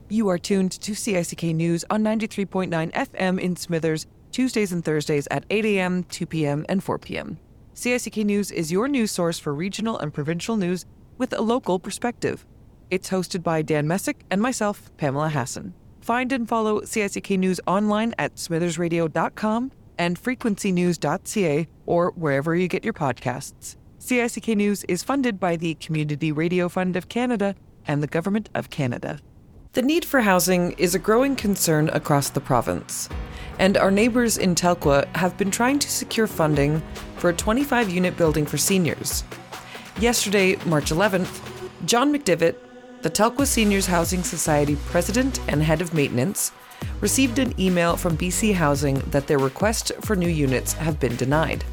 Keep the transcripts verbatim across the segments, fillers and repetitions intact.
You are tuned to C I C K News on ninety-three point nine F M in Smithers, Tuesdays and Thursdays at eight a.m., two p.m., and four p.m. C I C K News is your news source for regional and provincial news with a local perspective. It's hosted by Dan Messick and myself, Pamela Hassan. Find and follow C I C K News online at smithers radio dot com and frequency news dot c a or wherever you get your podcasts. C I C K News is funded by the Community Radio Fund of Canada and the Government of Canada. The need for housing is a growing concern across the province, and our neighbours in Telkwa have been trying to secure funding for a twenty-five unit building for seniors. Yesterday, March eleventh, John McDivitt, the Telkwa Seniors Housing Society president and head of maintenance, received an email from B C Housing that their request for new units have been denied.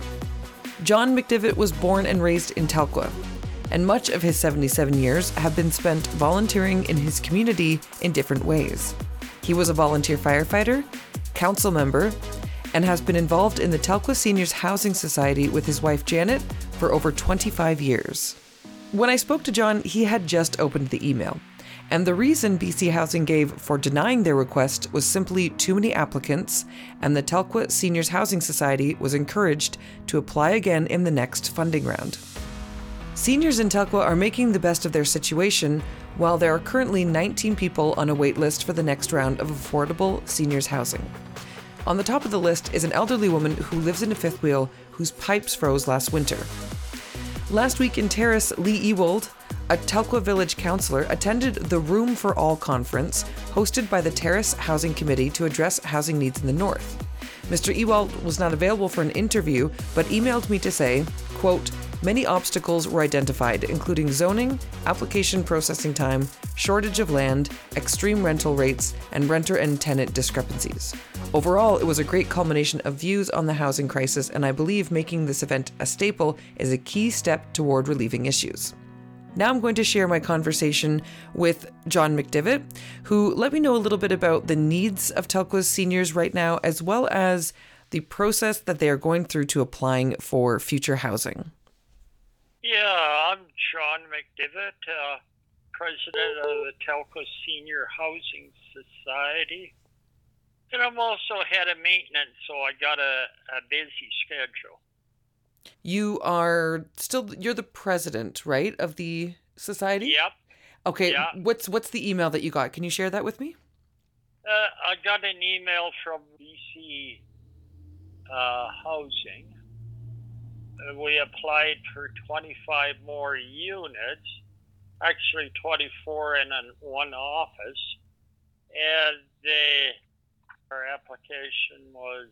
John McDivitt was born and raised in Telkwa, and much of his seventy-seven years have been spent volunteering in his community in different ways. He was a volunteer firefighter, council member, and has been involved in the Telkwa Seniors Housing Society with his wife Janet for over twenty-five years. When I spoke to John, he had just opened the email, and the reason B C Housing gave for denying their request was simply too many applicants, and the Telkwa Seniors Housing Society was encouraged to apply again in the next funding round. Seniors in Telkwa are making the best of their situation, while there are currently nineteen people on a wait list for the next round of affordable seniors housing. On the top of the list is an elderly woman who lives in a fifth wheel whose pipes froze last winter. Last week in Terrace, Lee Ewald, a Telkwa Village councillor, attended the Room for All conference hosted by the Terrace Housing Committee to address housing needs in the north. Mister Ewald was not available for an interview, but emailed me to say, quote, "Many obstacles were identified, including zoning, application processing time, shortage of land, extreme rental rates, and renter and tenant discrepancies. Overall, it was a great culmination of views on the housing crisis, and I believe making this event a staple is a key step toward relieving issues." Now I'm going to share my conversation with John McDivitt, who let me know a little bit about the needs of Telkwa's seniors right now, as well as the process that they are going through to applying for future housing. Yeah, I'm John McDivitt, uh, president of the Telkwa Senior Housing Society. And I'm also head of maintenance, so I got a, a busy schedule. You are still, you're the president, right, of the society? Yep. Okay, yeah. what's what's the email that you got? Can you share that with me? Uh, I got an email from B C uh, Housing. Uh, we applied for twenty-five more units, actually twenty-four in an, one office, and they, our application was,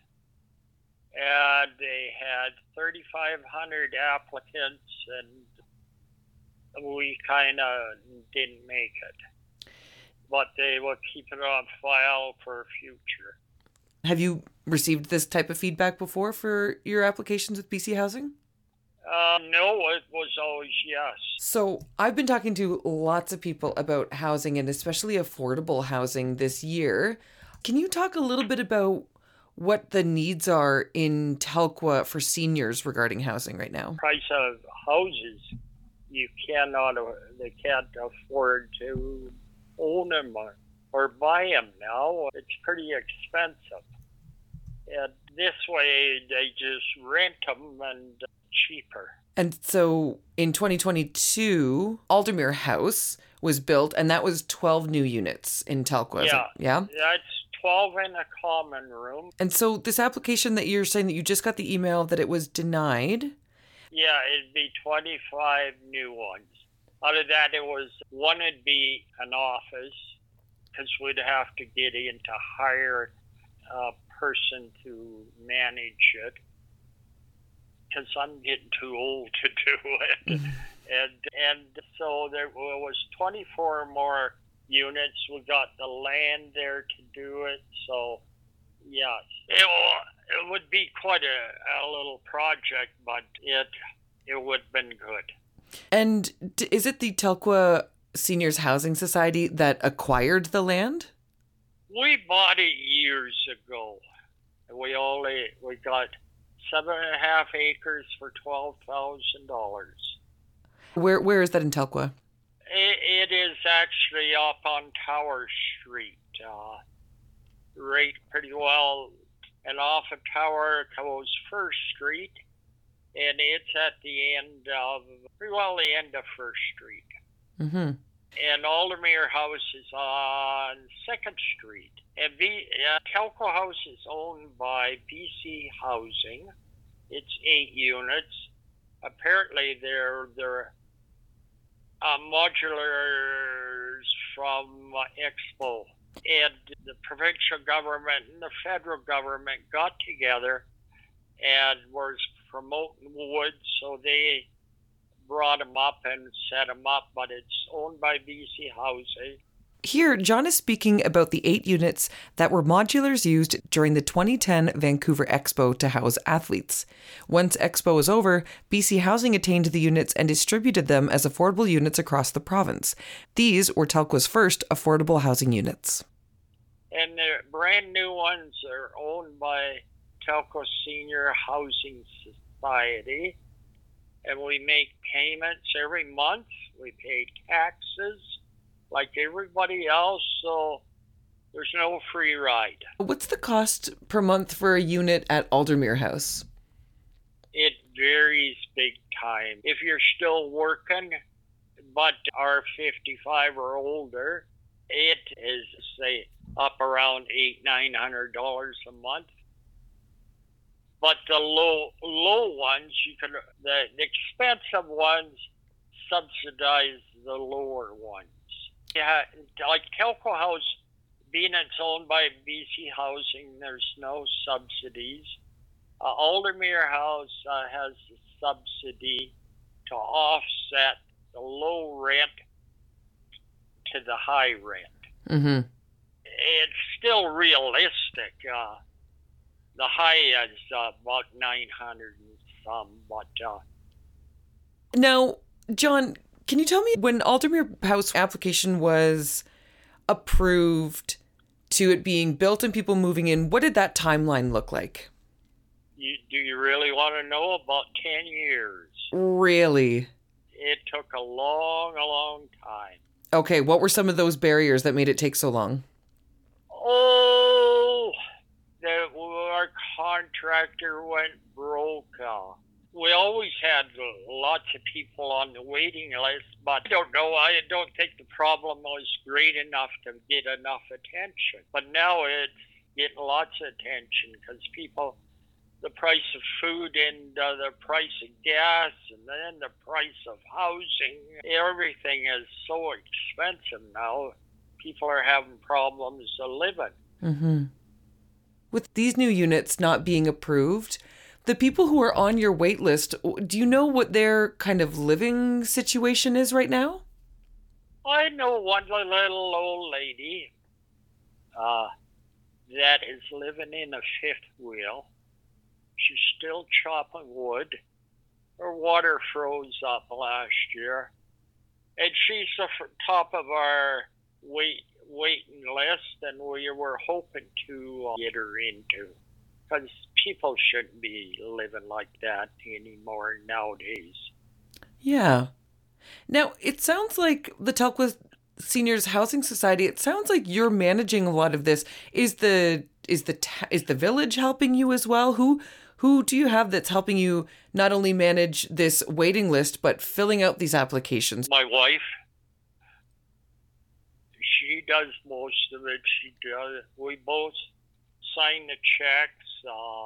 and they had thirty-five hundred applicants, and we kind of didn't make it. But they will keep it on file for future. Have you received this type of feedback before for your applications with B C Housing? Uh, no, it was always yes. So I've been talking to lots of people about housing, and especially affordable housing this year. Can you talk a little bit about what the needs are in Telkwa for seniors regarding housing right now? Price of houses, you cannot, they can't afford to own them or, or buy them now. It's pretty expensive. And this way, they just rent them and cheaper. And so in twenty twenty-two, Aldermere House was built, and that was twelve new units in Telkwa. Yeah. Yeah? That's twelve in a common room. And so this application that you're saying that you just got the email that it was denied? Yeah, it'd be twenty-five new ones. Out of that, it was one would be an office, because we'd have to get in to hire a person to manage it, because I'm getting too old to do it. Mm-hmm. and and so there was twenty-four more units. We got the land there to do it. So, yes, it, it would be quite a, a little project, but it it would have been good. And is it the Telkwa Seniors Housing Society that acquired the land? We bought it years ago. We only we got seven and a half acres for twelve thousand dollars. Where where is that in Telkwa? It, it is actually up on Tower Street, uh, right pretty well. And off of Tower goes First Street, and it's at the end of, pretty well the end of First Street. Mm-hmm. And Aldermere House is on Second Street. And B, uh, Telco House is owned by B C Housing. It's eight units. Apparently, they're they're uh, modulars from uh, Expo. And the provincial government and the federal government got together and was promoting wood, so they brought them up and set them up, but it's owned by B C Housing. Here, John is speaking about the eight units that were modulars used during the twenty ten Vancouver Expo to house athletes. Once Expo was over, B C Housing attained the units and distributed them as affordable units across the province. These were Telco's first affordable housing units. And the brand new ones are owned by Telco Senior Housing Society. And we make payments every month. We pay taxes like everybody else, so there's no free ride. What's the cost per month for a unit at Aldermere House? It varies big time. If you're still working, but are fifty-five or older, it is, say, up around eight, nine hundred dollars a month. But the low low ones, you can the, the expensive ones subsidize the lower ones. Yeah, like Telco House, being it's owned by B C Housing, there's no subsidies. Uh, Aldermere House uh, has a subsidy to offset the low rent to the high rent. Mm-hmm. It's still realistic. Uh, the high is uh, about nine hundred and some, but... Uh, now, John, can you tell me when Aldermere House application was approved to it being built and people moving in, what did that timeline look like? You, do you really want to know? About ten years. Really? It took a long, a long time. Okay, what were some of those barriers that made it take so long? Oh, the, our contractor went broke. Uh, we always had lots of people on the waiting list, but I don't know. I don't think the problem was great enough to get enough attention. But now it's getting lots of attention because people, the price of food and uh, the price of gas and then the price of housing, everything is so expensive now. People are having problems of living. Mm-hmm. With these new units not being approved, the people who are on your wait list, do you know what their kind of living situation is right now? I know one little old lady uh, that is living in a fifth wheel. She's still chopping wood. Her water froze up last year. And she's the top of our wait, waiting list, and we were hoping to uh, get her into. Because people shouldn't be living like that anymore nowadays. Yeah. Now, it sounds like the Telkwa Seniors Housing Society, it sounds like you're managing a lot of this. Is the is the ta- is the village helping you as well? Who who do you have that's helping you not only manage this waiting list, but filling out these applications? My wife. She does most of it. She does. We both sign the checks. Uh,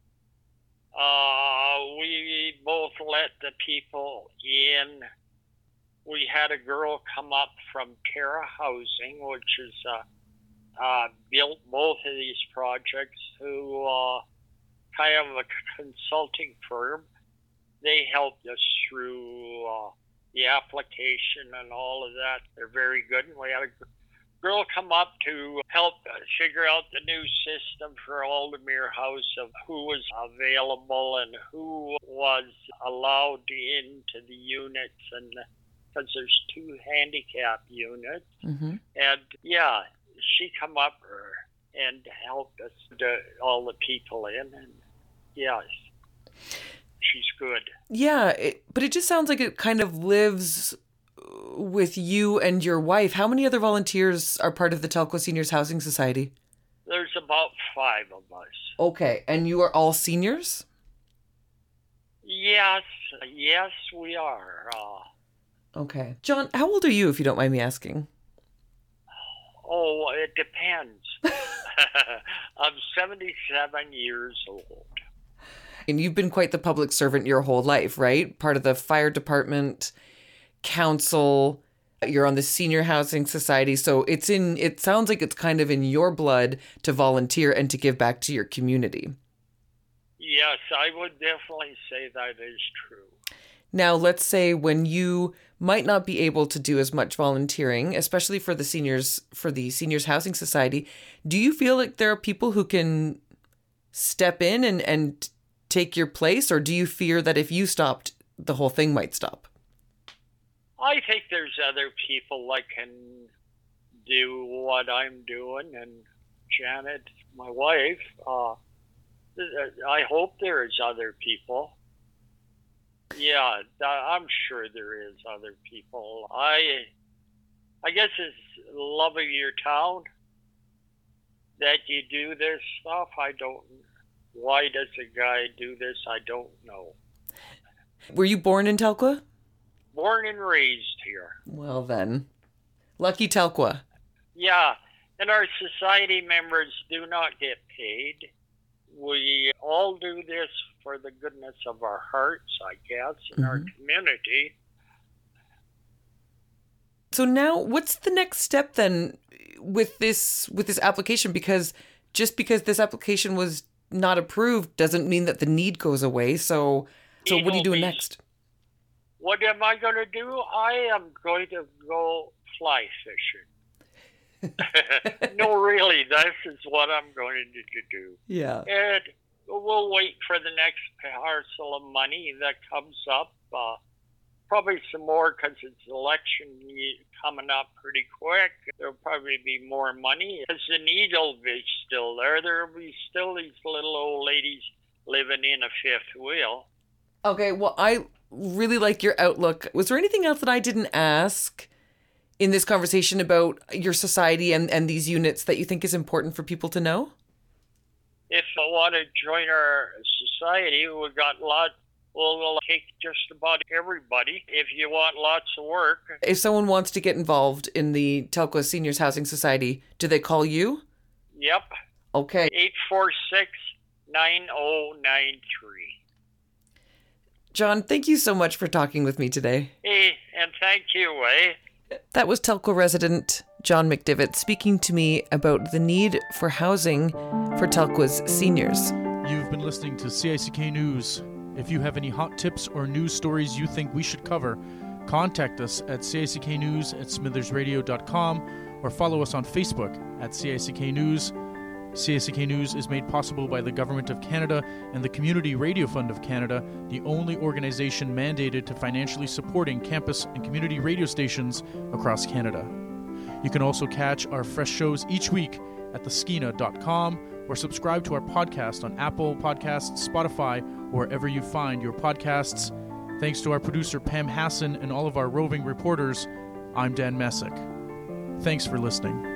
uh, we both let the people in. We had a girl come up from Terra Housing, which is uh, uh, built both of these projects, who uh, kind of a consulting firm. They helped us through uh, the application and all of that. They're very good. And we had a girl come up to help figure out the new system for Aldermere House of who was available and who was allowed into the units, and because there's two handicap units. Mm-hmm. And yeah, she come up and helped us, to, all the people in, and yes, she's good. Yeah, it, but it just sounds like it kind of lives with you and your wife, how many other volunteers are part of the Telkwa Seniors Housing Society? There's about five of us. Okay, and you are all seniors? Yes, yes, we are. Uh, okay. John, how old are you, if you don't mind me asking? Oh, it depends. I'm seventy-seven years old. And you've been quite the public servant your whole life, right? Part of the fire department, council, you're on the Senior Housing Society. So it's in, it sounds like it's kind of in your blood to volunteer and to give back to your community. Yes, I would definitely say that is true. Now, let's say when you might not be able to do as much volunteering, especially for the seniors, for the Seniors Housing Society, do you feel like there are people who can step in and, and take your place? Or do you fear that if you stopped, the whole thing might stop? I think there's other people that can do what I'm doing. And Janet, my wife, uh, I hope there is other people. Yeah, I'm sure there is other people. I I guess it's love of your town that you do this stuff. I don't, why does a guy do this? I don't know. Were you born in Telkwa? Born and raised here. Well then, lucky Telkwa. Yeah, and our society members do not get paid. We all do this for the goodness of our hearts, I guess, in mm-hmm. our community. So now, what's the next step then with this with this application? Because just because this application was not approved doesn't mean that the need goes away. So, so what are you doing next? What am I going to do? I am going to go fly fishing. No, really, this is what I'm going to do. Yeah. And we'll wait for the next parcel of money that comes up. Uh, probably some more because it's election coming up pretty quick. There'll probably be more money. Because the need will be still there. There'll be still these little old ladies living in a fifth wheel. Okay, well, I really like your outlook. Was there anything else that I didn't ask in this conversation about your society and, and these units that you think is important for people to know? If I want to join our society, we've got lots, we'll, we'll take just about everybody if you want lots of work. If someone wants to get involved in the Telkwa Seniors Housing Society, do they call you? Yep. Okay. eight four six, nine oh nine three. John, thank you so much for talking with me today. Hey, and thank you, eh? That was Telkwa resident John McDivitt speaking to me about the need for housing for Telkwa's seniors. You've been listening to C I C K News. If you have any hot tips or news stories you think we should cover, contact us at C I C K News at smithers radio dot com or follow us on Facebook at C I C K News. C I C K News is made possible by the Government of Canada and the Community Radio Fund of Canada, the only organization mandated to financially supporting campus and community radio stations across Canada. You can also catch our fresh shows each week at the skeena dot com or subscribe to our podcast on Apple Podcasts, Spotify, or wherever you find your podcasts. Thanks to our producer Pam Hassan and all of our roving reporters, I'm Dan Messick. Thanks for listening.